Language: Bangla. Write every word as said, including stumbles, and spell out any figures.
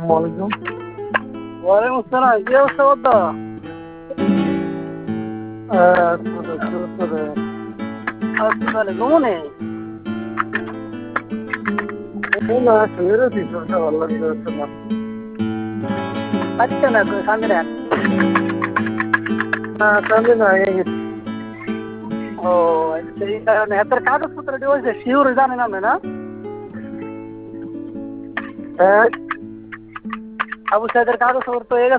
আলাইকুম। ওয়ালাইকুম আসসালাম। কি অবস্থা বলতো? হাসপাতালে ঘুমনে? না শুয়ে রয়েছি, শরীরটা ভালো লাগছে না। আচ্ছা না সামনে না। না সামনে না হয়ে গেছি। ও আচ্ছা, এই কারণে এত কাগজপত্র দিয়ে হয়েছে শিওর জানে না না? হ্যাঁ আবু সাইদের কাগজপত্র তো হয়ে গেছে।